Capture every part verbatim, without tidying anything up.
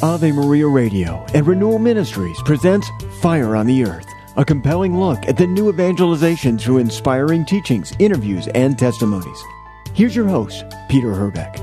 Ave Maria Radio and Renewal Ministries presents Fire on the Earth, a compelling look at the new evangelization through inspiring teachings, interviews, and testimonies. Here's your host, Peter Herbeck.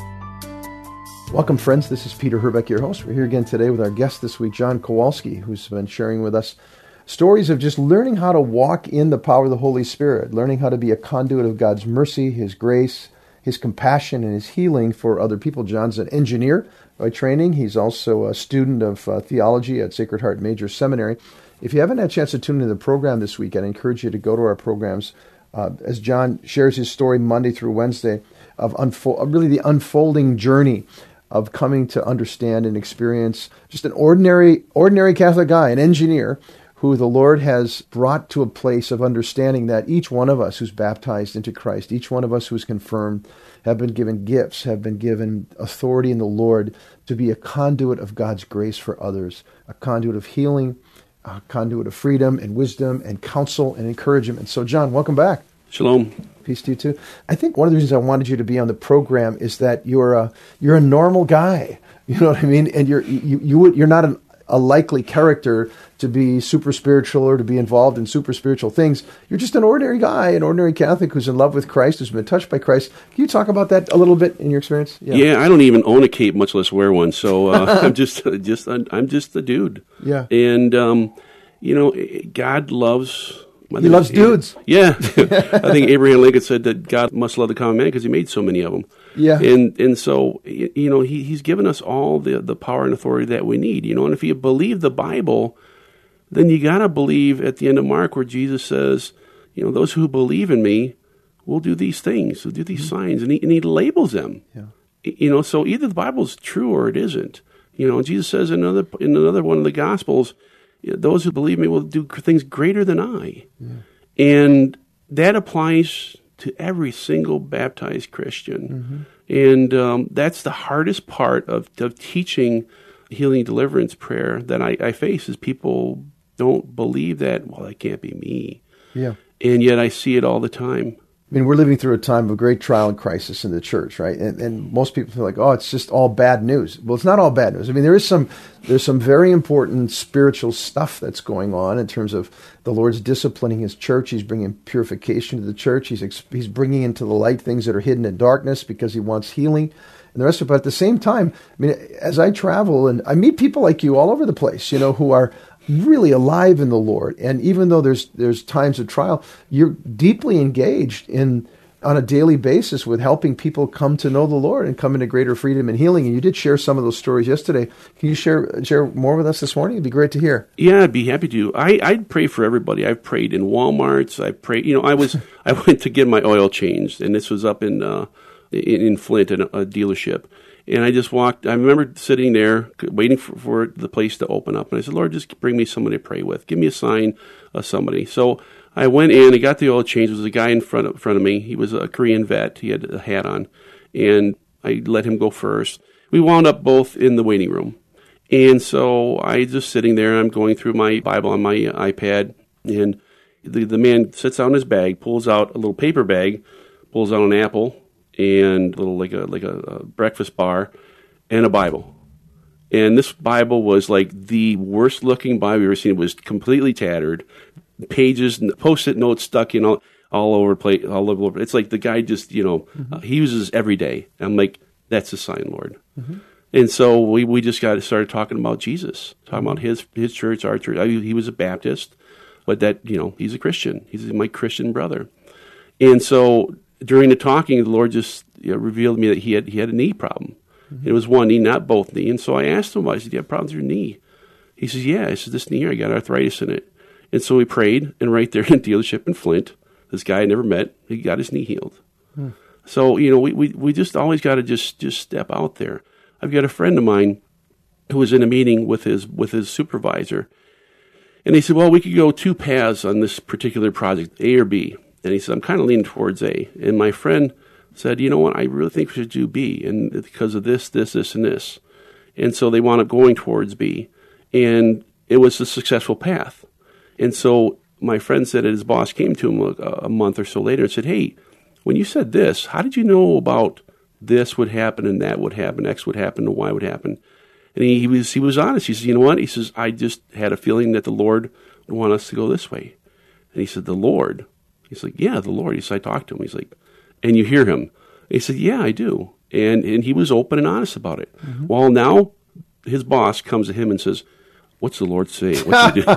Welcome, friends. This is Peter Herbeck, your host. We're here again today with our guest this week, John Kowalski, who's been sharing with us stories of just learning how to walk in the power of the Holy Spirit, learning how to be a conduit of God's mercy, His grace, His compassion, and His healing for other people. John's an engineer by training. He's also a student of uh, theology at Sacred Heart Major Seminary. If you haven't had a chance to tune into the program this week, I'd encourage you to go to our programs uh, as John shares his story Monday through Wednesday of unfo- really the unfolding journey of coming to understand and experience just an ordinary, ordinary Catholic guy, an engineer, who the Lord has brought to a place of understanding that each one of us who's baptized into Christ, each one of us who's confirmed, have been given gifts, have been given authority in the Lord to be a conduit of God's grace for others, a conduit of healing, a conduit of freedom and wisdom and counsel and encouragement. So, John, welcome back. Shalom. Peace to you too. I think one of the reasons I wanted you to be on the program is that you're a you're a normal guy. You know what I mean? And you're you you would you're not an, a likely character to be super spiritual or to be involved in super spiritual things. You're just an ordinary guy, an ordinary Catholic who's in love with Christ, who's been touched by Christ. Can you talk about that a little bit in your experience? Yeah, yeah I don't even own a cape, much less wear one. So uh, I'm just just I'm just the dude. Yeah. And um, you know, God loves. He loves dudes. Yeah. I think Abraham Lincoln said that God must love the common man because he made so many of them. Yeah. And and so, you know, he, he's given us all the, the power and authority that we need, you know. And if you believe the Bible, then you got to believe at the end of Mark where Jesus says, you know, those who believe in me will do these things, will do these mm-hmm. signs. And he, and he labels them. Yeah. You know, so either the Bible's true or it isn't. You know, Jesus says in another, in another one of the Gospels, those who believe me will do things greater than I. Yeah. And that applies to every single baptized Christian. Mm-hmm. And um, that's the hardest part of, of teaching healing deliverance prayer that I, I face is people don't believe that, well, that can't be me. Yeah. And yet I see it all the time. I mean, we're living through a time of great trial and crisis in the church, right? And, and most people feel like, oh, it's just all bad news. Well, it's not all bad news. I mean, there is some there's some very important spiritual stuff that's going on in terms of the Lord's disciplining His church. He's bringing purification to the church. He's he's bringing into the light things that are hidden in darkness because He wants healing and the rest of it. But at the same time, I mean, as I travel and I meet people like you all over the place, you know, who are really alive in the Lord. And even though there's there's times of trial, you're deeply engaged in on a daily basis with helping people come to know the Lord and come into greater freedom and healing. And you did share some of those stories yesterday. Can you share share more with us this morning? It'd be great to hear. Yeah, I'd be happy to. I I pray for everybody. I've prayed in Walmarts. I prayed. You know, I was I went to get my oil changed, and this was up in uh, in, in Flint at a, a dealership. And I just walked, I remember sitting there waiting for, for the place to open up. And I said, Lord, just bring me somebody to pray with. Give me a sign of somebody. So I went in, I got the oil change. There was a guy in front of, front of me. He was a Korean vet. He had a hat on. And I let him go first. We wound up both in the waiting room. And so I just sitting there, and I'm going through my Bible on my iPad. And the, the man sits down in his bag, pulls out a little paper bag, pulls out an apple, and a little like a like a, a breakfast bar, and a Bible. And this Bible was like the worst looking Bible you've ever seen. It was completely tattered, pages, post-it notes stuck in all, all over place, all over. It's like the guy just, you know, mm-hmm. uh, he uses this every day. I'm like, that's a sign, Lord. Mm-hmm. And so we, we just got started talking about Jesus, talking about his his church, our church. I mean, he was a Baptist, but that, you know, he's a Christian. He's my Christian brother. And so during the talking, the Lord just you know, revealed to me that he had he had a knee problem. Mm-hmm. It was one knee, not both knee. And so I asked him, I said, do you have problems with your knee? He says, yeah. I said, this knee here, I got arthritis in it. And so we prayed, and right there in the dealership in Flint, this guy I never met, he got his knee healed. Hmm. So, you know, we, we, we just always got to just, just step out there. I've got a friend of mine who was in a meeting with his with his supervisor, and he said, well, we could go two paths on this particular project, A or B. And he said, I'm kind of leaning towards A. And my friend said, you know what, I really think we should do B, and because of this, this, this, and this. And so they wound up going towards B. And it was a successful path. And so my friend said that his boss came to him a, a month or so later and said, hey, when you said this, how did you know about this would happen and that would happen, X would happen and Y would happen? And he, he was he was honest. He says, you know what? He says, I just had a feeling that the Lord would want us to go this way. And he said, the Lord? He's like, yeah, the Lord. He said, I talked to him. He's like, and you hear him? He said, yeah, I do. And and he was open and honest about it. Mm-hmm. Well, now his boss comes to him and says, what's the Lord say? What's he do?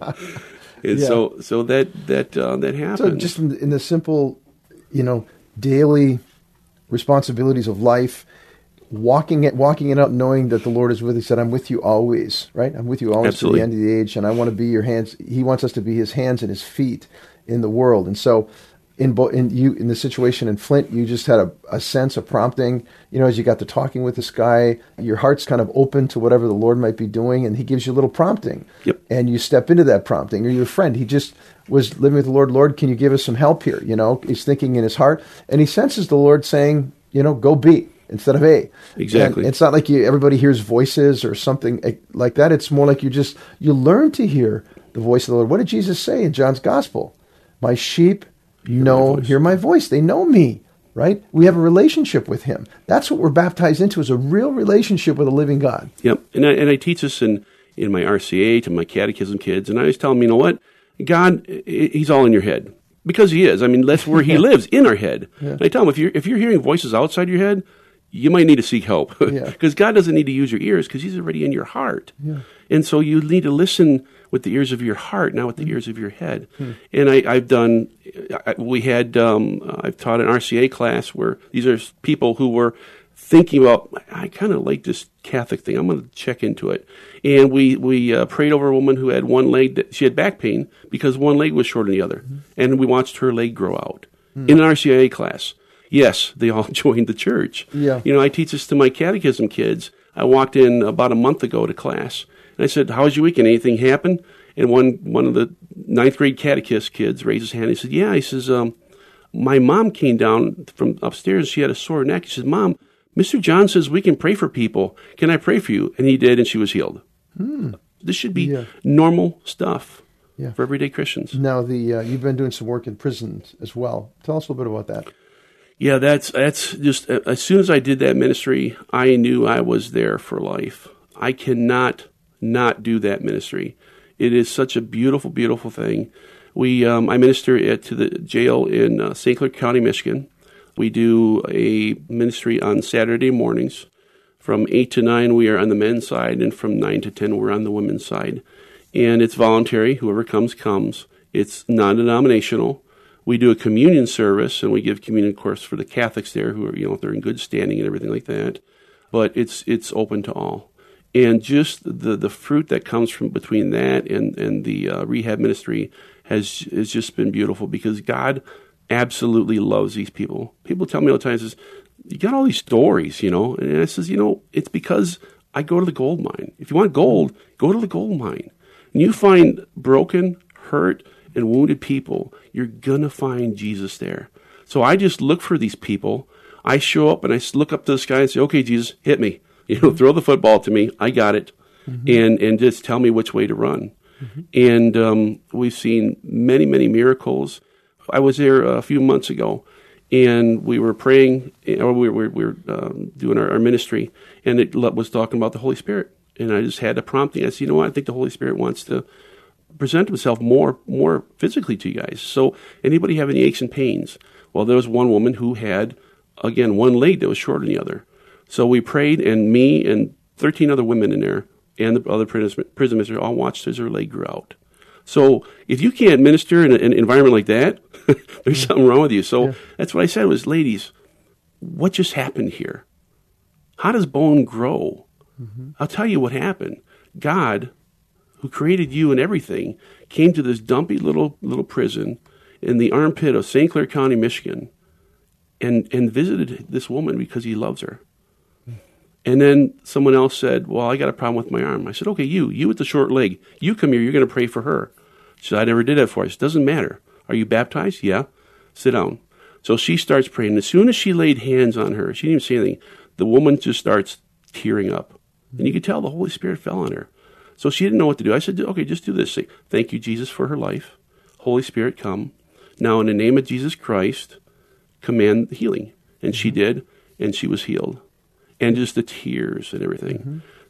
And yeah. so so that that uh, that happened. So just in the, in the simple, you know, daily responsibilities of life, walking it, walking it out, knowing that the Lord is with you. He said, I'm with you always, right? I'm with you always Absolutely. to the end of the age, and I want to be your hands. He wants us to be his hands and his feet in the world. And so in, bo- in you in the situation in Flint, you just had a, a sense of prompting, you know, as you got to talking with this guy, your heart's kind of open to whatever the Lord might be doing, and he gives you a little prompting. Yep. And you step into that prompting, or your friend, he just was living with the Lord. Lord, can you give us some help here? You know, he's thinking in his heart, and he senses the Lord saying, you know, go B instead of A. Exactly. And it's not like you, everybody hears voices or something like that. It's more like you just, you learn to hear the voice of the Lord. What did Jesus say in John's gospel? My sheep hear know, my hear my voice. They know me, right? We have a relationship with him. That's what we're baptized into, is a real relationship with a living God. Yep. And I, and I teach this in, in my R C A to my catechism kids. And I always tell them, you know what? God, he's all in your head. Because he is. I mean, that's where he lives, in our head. Yeah. And I tell them, if you're, if you're hearing voices outside your head, you might need to seek help. Because yeah. God doesn't need to use your ears, because he's already in your heart. Yeah. And so you need to listen with the ears of your heart, not with the mm. ears of your head. Mm. And I, I've done, I, we had, um, I've taught an R C A class where these are people who were thinking about, I kind of like this Catholic thing. I'm going to check into it. And we, we uh, prayed over a woman who had one leg, that she had back pain because one leg was shorter than the other. Mm-hmm. And we watched her leg grow out mm. in an R C A class. Yes, they all joined the church. Yeah. You know, I teach this to my catechism kids. I walked in about a month ago to class. And I said, how was your weekend? Anything happen? And one one of the ninth grade catechist kids raised his hand. He said, yeah. He says, um, my mom came down from upstairs. She had a sore neck. He says, Mom, Mister John says we can pray for people. Can I pray for you? And he did, and she was healed. Hmm. This should be yeah. normal stuff yeah. for everyday Christians. Now, the uh, you've been doing some work in prisons as well. Tell us a little bit about that. Yeah, that's that's just, uh, as soon as I did that ministry, I knew I was there for life. I cannot not do that ministry. It is such a beautiful, beautiful thing. We um, I minister at to the jail in uh, Saint Clair County, Michigan. We do a ministry on Saturday mornings. From eight to nine, we are on the men's side, and from nine to ten, we're on the women's side. And it's voluntary. Whoever comes, comes. It's non-denominational. We do a communion service, and we give communion, of course, for the Catholics there who are, you know, if they're in good standing and everything like that. But it's it's open to all. And just the, the fruit that comes from between that and, and the uh, rehab ministry has, has just been beautiful, because God absolutely loves these people. People tell me all the time, says, you got all these stories, you know. And I says, you know, it's because I go to the gold mine. If you want gold, go to the gold mine. And you find broken, hurt, and wounded people, you're going to find Jesus there. So I just look for these people. I show up and I look up to the sky and say, okay, Jesus, hit me. You know, throw the football to me. I got it. Mm-hmm. And, and just tell me which way to run. Mm-hmm. And um, we've seen many, many miracles. I was there a few months ago, and we were praying, or we were, we were um, doing our, our ministry, and it was talking about the Holy Spirit. And I just had a prompting. I said, you know what? I think the Holy Spirit wants to present himself more more physically to you guys. So anybody have any aches and pains? Well, there was one woman who had, again, one leg that was shorter than the other. So we prayed, and me and thirteen other women in there and the other prison prison ministers all watched as her leg grew out. So if you can't minister in, a, in an environment like that, there's yeah. something wrong with you. So yeah. that's what I said was, ladies, what just happened here? How does bone grow? Mm-hmm. I'll tell you what happened. God, who created you and everything, came to this dumpy little little prison in the armpit of Saint Clair County, Michigan, and, and visited this woman because he loves her. And then someone else said, well, I got a problem with my arm. I said, okay, you, you with the short leg, you come here, you're going to pray for her. She said, I never did that for you. I said, doesn't matter. Are you baptized? Yeah. Sit down. So she starts praying. As soon as she laid hands on her, she didn't even say anything, the woman just starts tearing up. And you could tell the Holy Spirit fell on her. So she didn't know what to do. I said, okay, just do this. Say, thank you, Jesus, for her life. Holy Spirit, come. Now, in the name of Jesus Christ, command the healing. And she did, and she was healed. And just the tears and everything. Mm-hmm.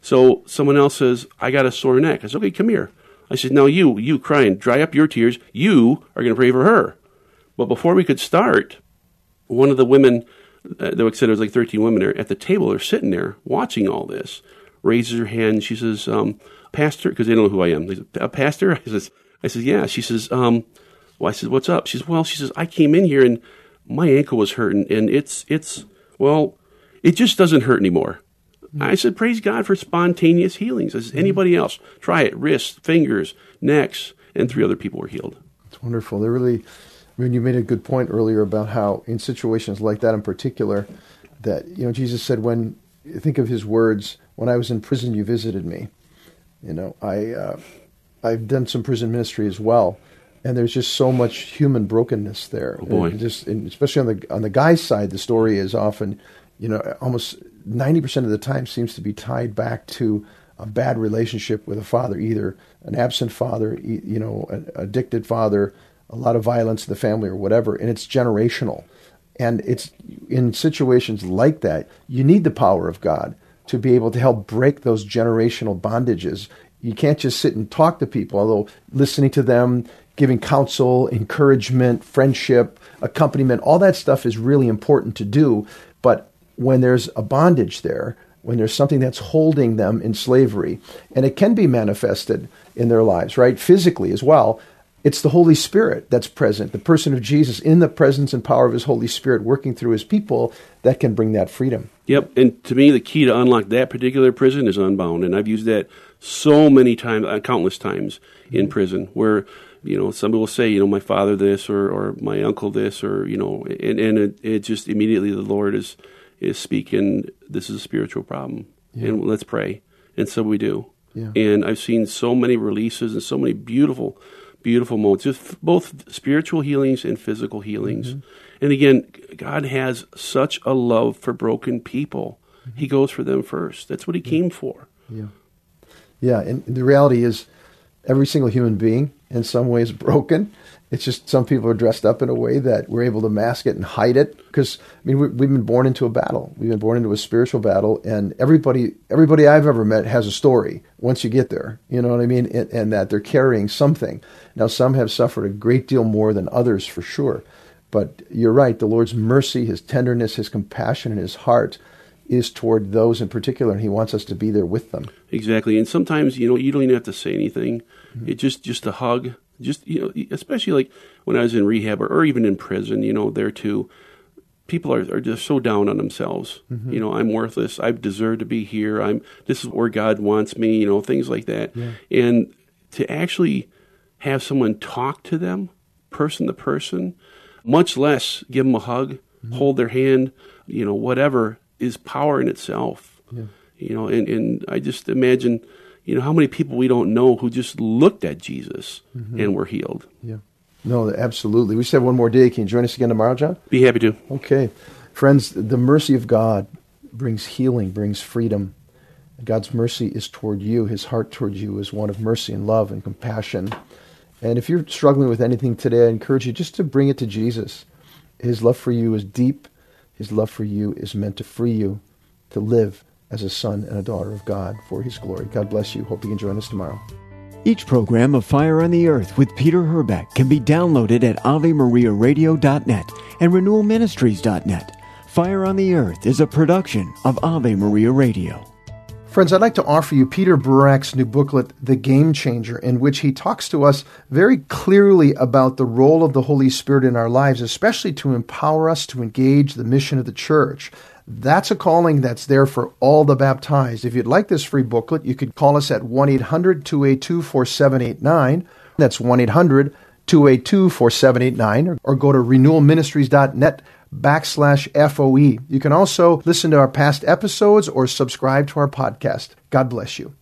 So someone else says, I got a sore neck. I said, okay, come here. I said, now you, you crying, dry up your tears. You are going to pray for her. But before we could start, one of the women, uh, they said there was like thirteen women there at the table, they're sitting there watching all this, raises her hand. She says, um, Pastor, because they don't know who I am. They said, a pastor? I says, I said, yeah. She says, um, well, I said, what's up? She says, well, she says, I came in here and my ankle was hurting, and it's, it's, well, it just doesn't hurt anymore. Mm-hmm. I said, praise God for spontaneous healings. I said, anybody else, try it. Wrists, fingers, necks, and three other people were healed. It's wonderful. They're really, I mean, you made a good point earlier about how in situations like that in particular, that, you know, Jesus said, when, think of his words, when I was in prison, you visited me. You know, I, uh, I've done some prison ministry as well. And there's just so much human brokenness there. Oh boy. And just, and especially on the on the guy's side, the story is often, you know, almost ninety percent of the time seems to be tied back to a bad relationship with a father, either an absent father, you know, an addicted father, a lot of violence in the family or whatever, and it's generational. And it's in situations like that, you need the power of God to be able to help break those generational bondages. You can't just sit and talk to people, although listening to them, giving counsel, encouragement, friendship, accompaniment, all that stuff is really important to do. But when there's a bondage there, when there's something that's holding them in slavery, and it can be manifested in their lives, right, physically as well, it's the Holy Spirit that's present, the person of Jesus in the presence and power of his Holy Spirit working through his people that can bring that freedom. Yep, and to me, the key to unlock that particular prison is Unbound, and I've used that so many times, uh, countless times in prison, where, you know, some people say, you know, my father this, or, or my uncle this, or, you know, and, and it, it just immediately the Lord is is speaking, this is a spiritual problem, yeah. and let's pray. And so we do. Yeah. And I've seen so many releases and so many beautiful, beautiful moments, just both spiritual healings and physical healings. Mm-hmm. And again, God has such a love for broken people. Mm-hmm. He goes for them first. That's what he came for. Yeah. Yeah, and the reality is every single human being in some ways is broken. It's just some people are dressed up in a way that we're able to mask it and hide it. Because, I mean, we, we've been born into a battle. We've been born into a spiritual battle. And everybody everybody I've ever met has a story once you get there. You know what I mean? And, and that they're carrying something. Now, some have suffered a great deal more than others, for sure. But you're right. The Lord's mercy, his tenderness, his compassion, and his heart is toward those in particular, and he wants us to be there with them. Exactly. And sometimes, you know, you don't even have to say anything. Mm-hmm. It just, just a hug. Just, you know, especially like when I was in rehab or, or even in prison, you know, there too, people are, are just so down on themselves. Mm-hmm. You know, I'm worthless. I deserve to be here. I'm, this is where God wants me, you know, things like that. Yeah. And to actually have someone talk to them, person to person, much less give them a hug, mm-hmm. hold their hand, you know, whatever, is power in itself. Yeah. You know, and, and I just imagine, you know, how many people we don't know who just looked at Jesus mm-hmm. and were healed. Yeah. No, absolutely. We just have one more day. Can you join us again tomorrow, John? Be happy to. Okay. Friends, the mercy of God brings healing, brings freedom. God's mercy is toward you. His heart toward you is one of mercy and love and compassion. And if you're struggling with anything today, I encourage you just to bring it to Jesus. His love for you is deep. His love for you is meant to free you to live as a son and a daughter of God for his glory. God bless you. Hope you can join us tomorrow. Each program of Fire on the Earth with Peter Herbeck can be downloaded at ave maria radio dot net and renewal ministries dot net. Fire on the Earth is a production of Ave Maria Radio. Friends, I'd like to offer you Peter Burak's new booklet, The Game Changer, in which he talks to us very clearly about the role of the Holy Spirit in our lives, especially to empower us to engage the mission of the church. That's a calling that's there for all the baptized. If you'd like this free booklet, you could call us at one eight hundred two eight two four seven eight nine. That's one eight hundred two eight two four seven eight nine, or, or go to renewal ministries dot net backslash F O E. You can also listen to our past episodes or subscribe to our podcast. God bless you.